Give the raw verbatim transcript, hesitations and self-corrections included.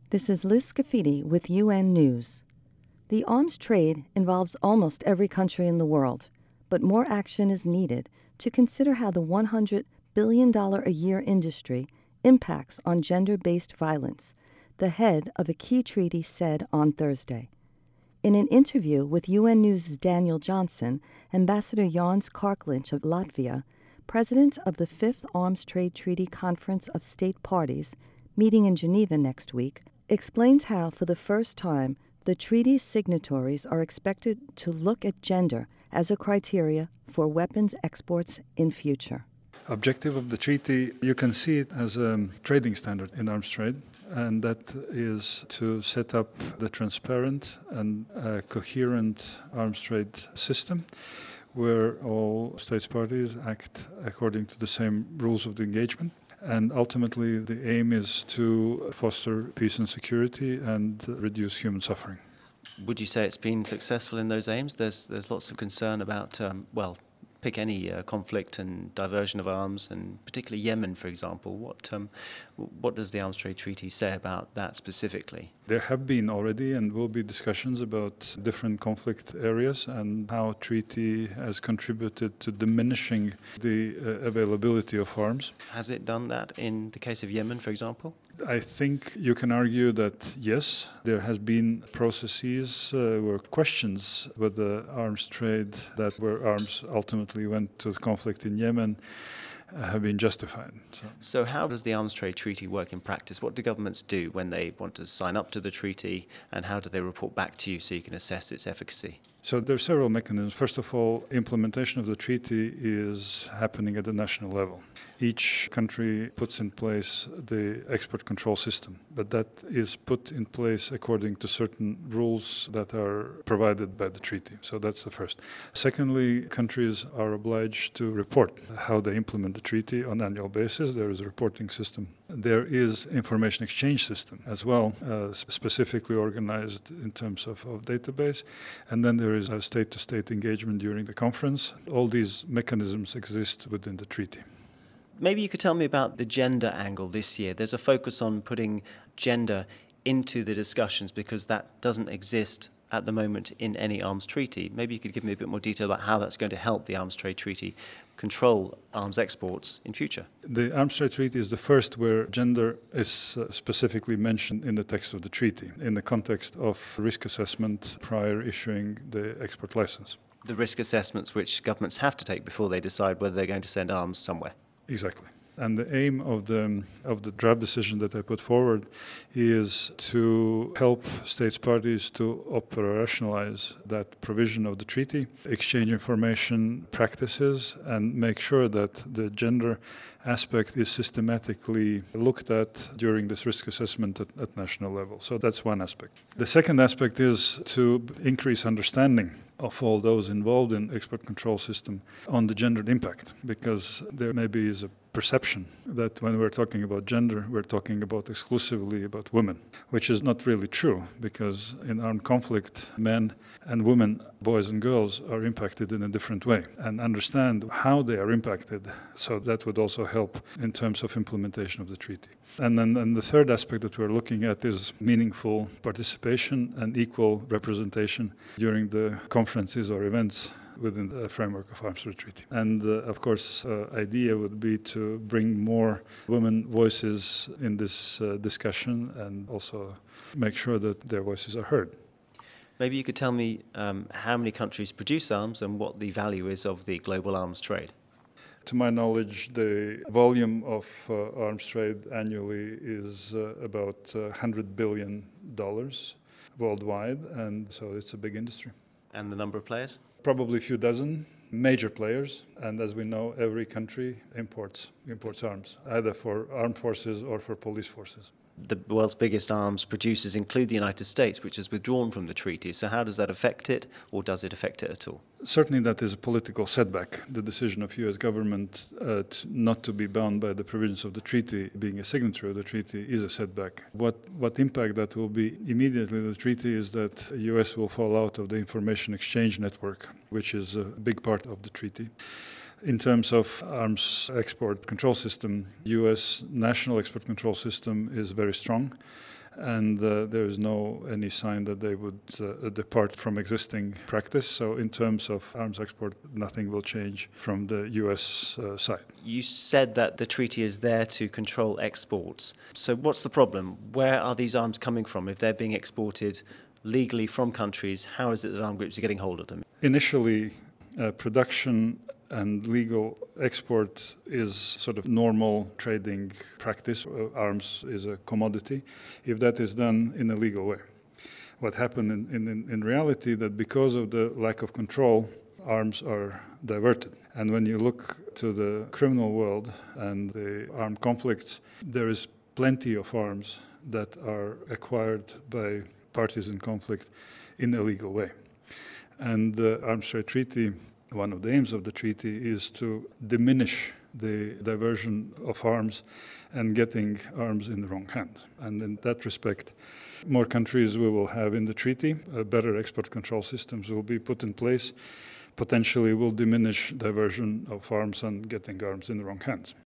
This is Liz Scafidi with U N News. The arms trade involves almost every country in the world, but more action is needed to consider how the one hundred billion dollars a year industry impacts on gender-based violence, the head of a key treaty said on Thursday. In an interview with U N News' Daniel Johnson, Ambassador Jans Karklins of Latvia, president of the Fifth Arms Trade Treaty Conference of State Parties, meeting in Geneva next week, explains how, for the first time, the treaty's signatories are expected to look at gender as a criteria for weapons exports in future. Objective of the treaty, you can see it as a trading standard in arms trade, and that is to set up the transparent and uh, coherent arms trade system where all states parties act according to the same rules of the engagement. And ultimately, the aim is to foster peace and security and reduce human suffering. Would you say it's been successful in those aims? There's there's lots of concern about, um, well, pick any uh, conflict and diversion of arms, and particularly Yemen, for example. What um, what does the Arms Trade Treaty say about that specifically? There have been already and will be discussions about different conflict areas and how treaty has contributed to diminishing the uh, availability of arms. Has it done that in the case of Yemen, for example? I think you can argue that yes, there has been processes uh, where questions with the arms trade that where arms ultimately went to the conflict in Yemen uh, have been justified. So. so how does the Arms Trade Treaty work in practice? What do governments do when they want to sign up to the treaty, and how do they report back to you so you can assess its efficacy? So there are several mechanisms. First of all, implementation of the treaty is happening at the national level. Each country puts in place the export control system, but that is put in place according to certain rules that are provided by the treaty. So that's the first. Secondly, countries are obliged to report how they implement the treaty on an annual basis. There is a reporting system. There is information exchange system as well, uh, specifically organized in terms of, of database. And then there There is a state-to-state engagement during the conference. All these mechanisms exist within the treaty. Maybe you could tell me about the gender angle this year. There's a focus on putting gender into the discussions because that doesn't exist at the moment in any arms treaty. Maybe you could give me a bit more detail about how that's going to help the Arms Trade Treaty control arms exports in future. The Arms Trade Treaty is the first where gender is uh, specifically mentioned in the text of the treaty, in the context of risk assessment prior issuing the export license. The risk assessments which governments have to take before they decide whether they're going to send arms somewhere. Exactly. And the aim of the of the draft decision that I put forward is to help states parties to operationalize that provision of the treaty, exchange information practices, and make sure that the gender aspect is systematically looked at during this risk assessment at, at national level. So that's one aspect. The second aspect is to increase understanding of all those involved in export control system on the gendered impact, because there maybe is a perception that when we're talking about gender, we're talking about exclusively about women, which is not really true, because in armed conflict, men and women, boys and girls, are impacted in a different way, and understand how they are impacted. So that would also help in terms of implementation of the treaty. And then and the third aspect that we're looking at is meaningful participation and equal representation during the conferences or events within the framework of Arms Trade Treaty. And uh, of course, uh, idea would be to bring more women voices in this uh, discussion and also make sure that their voices are heard. Maybe you could tell me um, how many countries produce arms and what the value is of the global arms trade. To my knowledge, the volume of uh, arms trade annually is uh, about uh, one hundred billion dollars worldwide, and so it's a big industry. And the number of players? Probably a few dozen major players, and as we know, every country imports imports arms, either for armed forces or for police forces. The world's biggest arms producers include the United States, which has withdrawn from the treaty. So how does that affect it, or does it affect it at all? Certainly that is a political setback. The decision of U S government uh, to not to be bound by the provisions of the treaty, being a signatory of the treaty, is a setback. What, what impact that will be immediately the treaty is that the U S will fall out of the information exchange network, which is a big part of the treaty. In terms of arms export control system, U S national export control system is very strong, and uh, there is no any sign that they would uh, depart from existing practice. So in terms of arms export, nothing will change from the U S uh, side. You said that the treaty is there to control exports. So what's the problem? Where are these arms coming from? If they're being exported legally from countries, how is it that armed groups are getting hold of them? Initially, uh, production and legal export is sort of normal trading practice. Uh, arms is a commodity, if that is done in a legal way. What happened in, in, in reality that because of the lack of control, arms are diverted. And when you look to the criminal world and the armed conflicts, there is plenty of arms that are acquired by parties in conflict in a legal way. And the Arms Trade Treaty, one of the aims of the treaty is to diminish the diversion of arms and getting arms in the wrong hands. And in that respect, more countries we will have in the treaty, uh, better export control systems will be put in place, potentially will diminish diversion of arms and getting arms in the wrong hands.